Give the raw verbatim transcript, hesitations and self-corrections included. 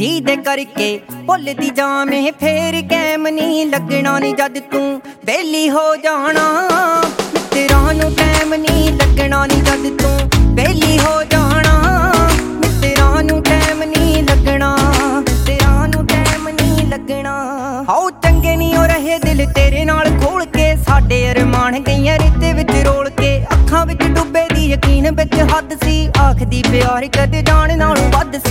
ਜਿਹਦੇ ਕਰਕੇ ਭੁੱਲਦੀ ਜਾਵੇਂ ਫੇਰ ਕੈਮ ਨਹੀਂ ਲੱਗਣਾ ਨੀ ਜਦ ਤੂੰ ਵਿਹਲੀ ਹੋ ਜਾਣਾ ਮਿੱਤਰਾਂ ਨੂੰ ਟਾਈਮ ਨਹੀਂ ਲੱਗਣਾ ਨੀ ਜਦ ਤੂੰ ਵਿਹਲੀ ਹੋ ਜਾਣਾ ਮਿੱਤਰਾਂ ਨੂੰ ਟਾਈਮ ਨਹੀਂ ਲੱਗਣਾ ਮਿੱਤਰਾਂ ਨੂੰ ਟਾਈਮ ਨਹੀਂ ਲੱਗਣਾ ਹਾਉ ਚੰਗੇ ਨਹੀਂ ਹੋ ਰਹੇ ਦਿਲ ਤੇਰੇ ਨਾਲ ਖੋਲ ਕੇ ਸਾਡੇ ਅਰਮਾਨ ਗਈਆਂ ਰੇਤੇ ਵਿੱਚ ਰੋਲ ਕੇ ਅੱਖਾਂ ਵਿੱਚ ਡੁੱਬੇ ਦੀ ਯਕੀਨ ਵਿੱਚ ਹੱਦ ਸੀ ਆਖਦੀ ਪਿਆਰ ਕਦੇ ਜਾਣ ਨਾਲੋਂ ਵੱਧ ਸੀ